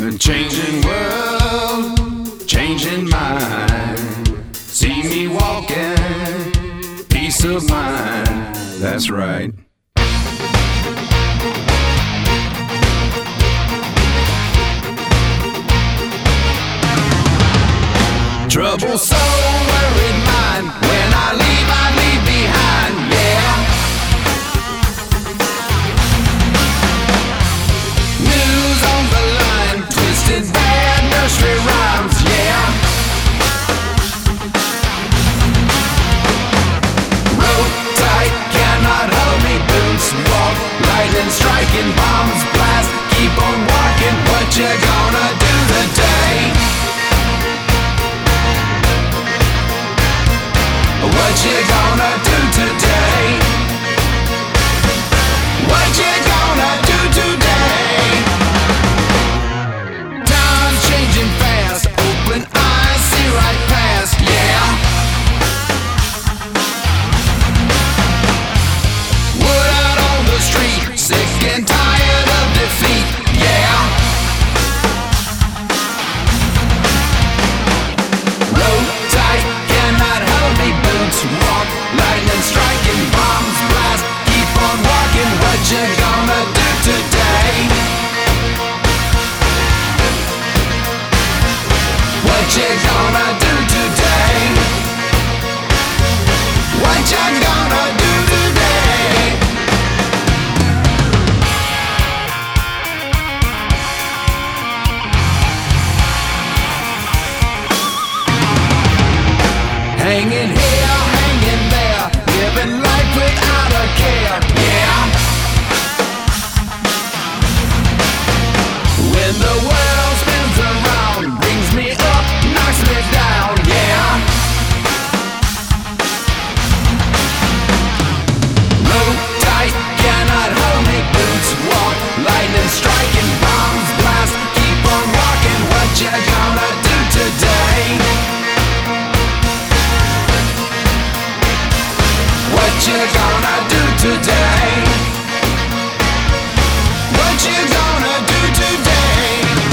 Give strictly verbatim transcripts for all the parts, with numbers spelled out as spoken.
Changing world, changing mind. See me walking, peace of mind. That's right. Trouble soul, worried mind. When I leave, I leave behind, yeah. News on the line, twisted bad nursery rhymes, yeah. Rope tight, cannot hold me, boots walk. Lightning striking, bombs blast. Keep on walking, what you gonna do today? What you gonna do today? What you gonna do today? Time's changing fast. Open eyes, see right past, yeah. Word out on the street, sick and tired of defeat, yeah. Road tight, cannot hold me, boots walk. Lightning striking, bombs blast. Keep on walking, what you gonna do today? What you gonna do today? What you gonna do today? Hanging here, hanging there, living life without a care, yeah. When the world spins around, brings me up, knocks me down, yeah. Rope tight, cannot hold me, boots walk. Lightning striking, bombs blast. Keep on walking, what you gonna do today? What you gonna do today? What you gonna do today?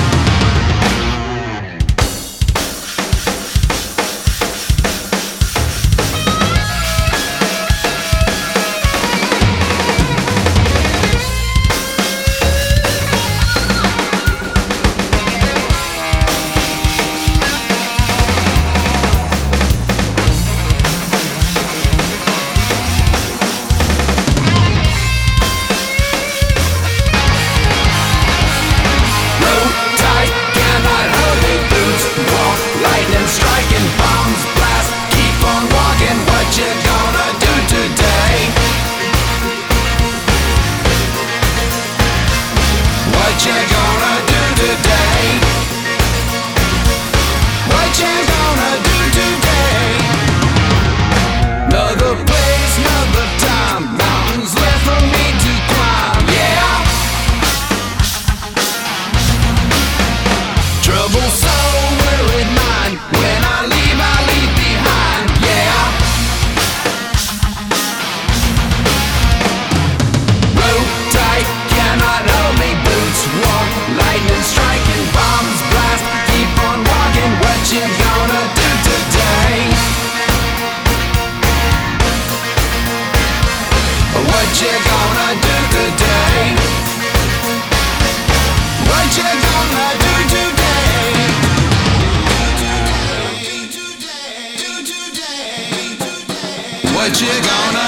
Striking, bombs blast. Keep on walking, what you gonna do today? What you gonna do today? What you gonna do today? Another place, another time. Mountains left for me to climb, yeah. Trouble soul, worried mind. When I leave, I leave behind, yeah. Rope tight, cannot hold me, boots walk. Lightning striking, bombs blast. Keep on walking, what you gonna do today? What you gonna do today? What you gonna do today? What you gonna